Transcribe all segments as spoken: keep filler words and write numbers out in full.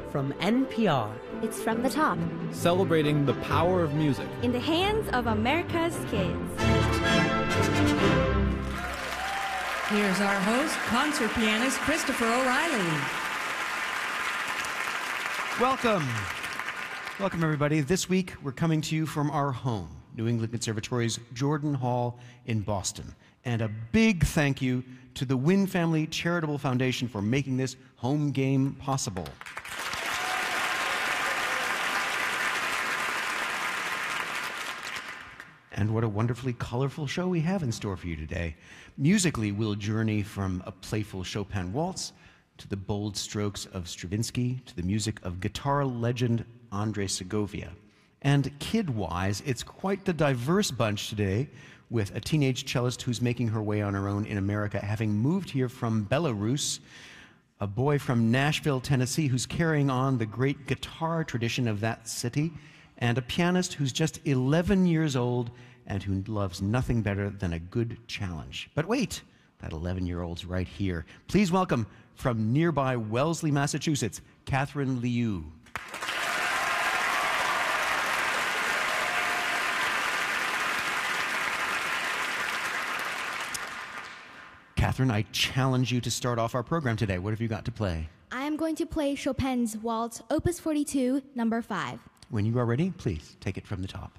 from N P R. It's From the Top, celebrating the power of music in the hands of America's kids. Here's our host, concert pianist Christopher O'Reilly. Welcome. Welcome, everybody. This week, we're coming to you from our home, New England Conservatory's Jordan Hall in Boston. And a big thank you to the Wynn Family Charitable Foundation for making this home game possible. And what a wonderfully colorful show we have in store for you today. Musically, we'll journey from a playful Chopin waltz to the bold strokes of Stravinsky to the music of guitar legend Andre Segovia. And kid-wise, it's quite the diverse bunch today, with a teenage cellist who's making her way on her own in America, having moved here from Belarus, a boy from Nashville, Tennessee, who's carrying on the great guitar tradition of that city, and a pianist who's just eleven years old and who loves nothing better than a good challenge. But wait, that eleven-year-old's right here. Please welcome, from nearby Wellesley, Massachusetts, Catherine Liu. Catherine, I challenge you to start off our program today. What have you got to play? I am going to play Chopin's Waltz, Opus forty-two, number five. When you are ready, please take it from the top.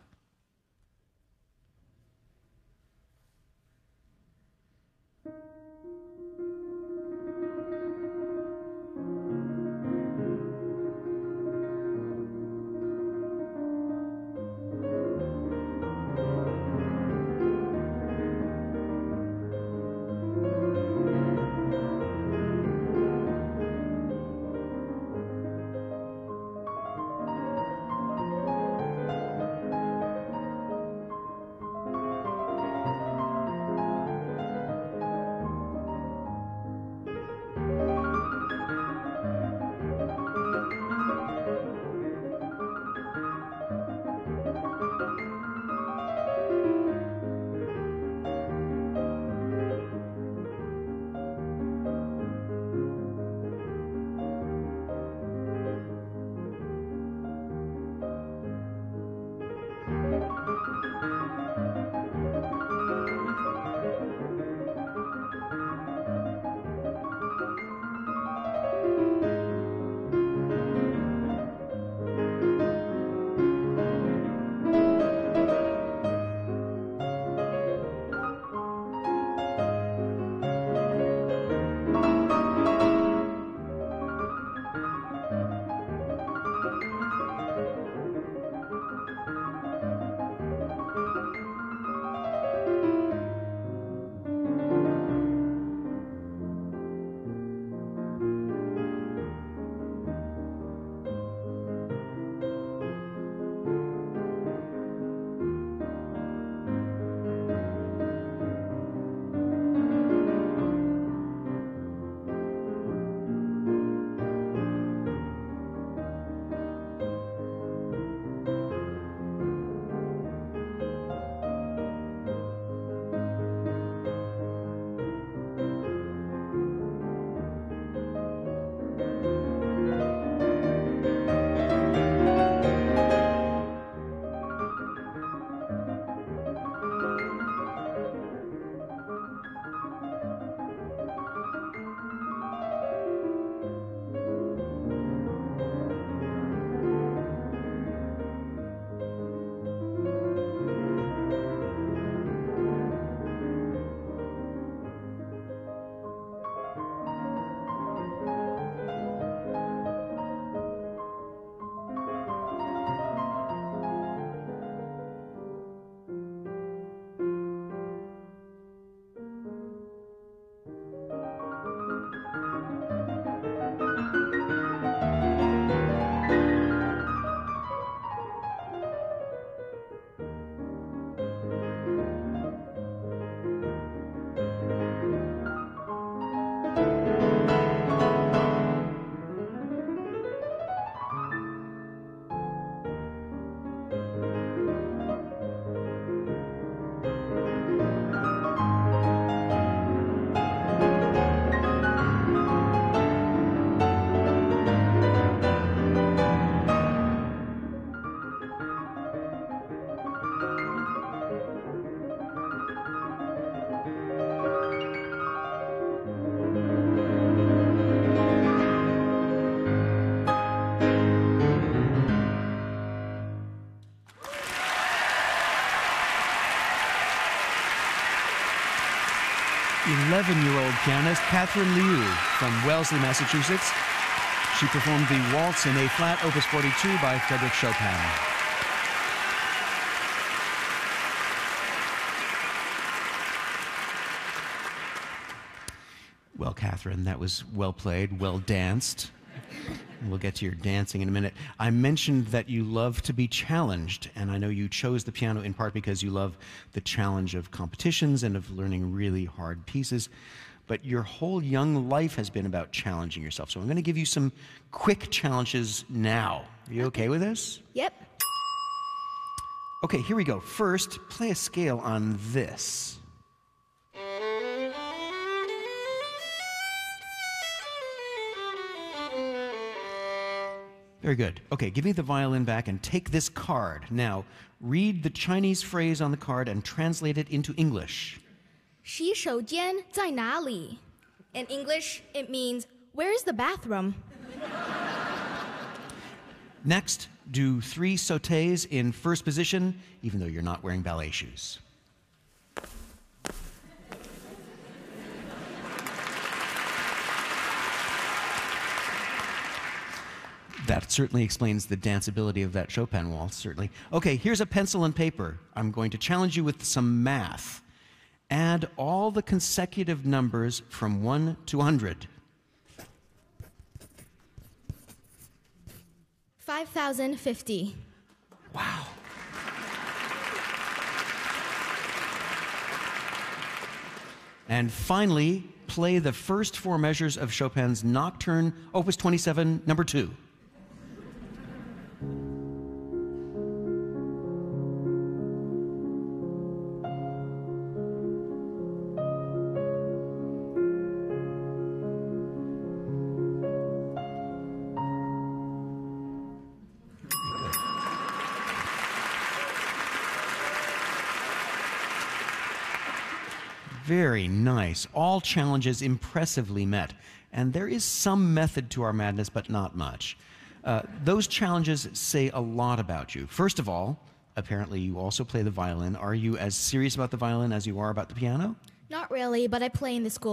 eleven-year-old pianist Catherine Liu from Wellesley, Massachusetts. She performed the Waltz in A-flat, Opus forty-two by Frédéric Chopin. Well, Catherine, that was well played, well danced. We'll get to your dancing in a minute. I mentioned that you love to be challenged, and I know you chose the piano in part because you love the challenge of competitions and of learning really hard pieces. But your whole young life has been about challenging yourself. So I'm going to give you some quick challenges now. Are you okay with this? Yep. Okay, here we go. First, play a scale on this. Very good. Okay, give me the violin back and take this card. Now, read the Chinese phrase on the card and translate it into English. 洗手间在哪里? In English, it means, where's the bathroom? Next, do three sautés in first position, even though you're not wearing ballet shoes. That certainly explains the danceability of that Chopin waltz, certainly. Okay, here's a pencil and paper. I'm going to challenge you with some math. Add all the consecutive numbers from one to one hundred. five thousand fifty. Wow. And finally, play the first four measures of Chopin's Nocturne, Opus twenty-seven, number two. Very nice. All challenges impressively met. And there is some method to our madness, but not much. Uh, those challenges say a lot about you. First of all, apparently you also play the violin. Are you as serious about the violin as you are about the piano? Not really, but I play in the school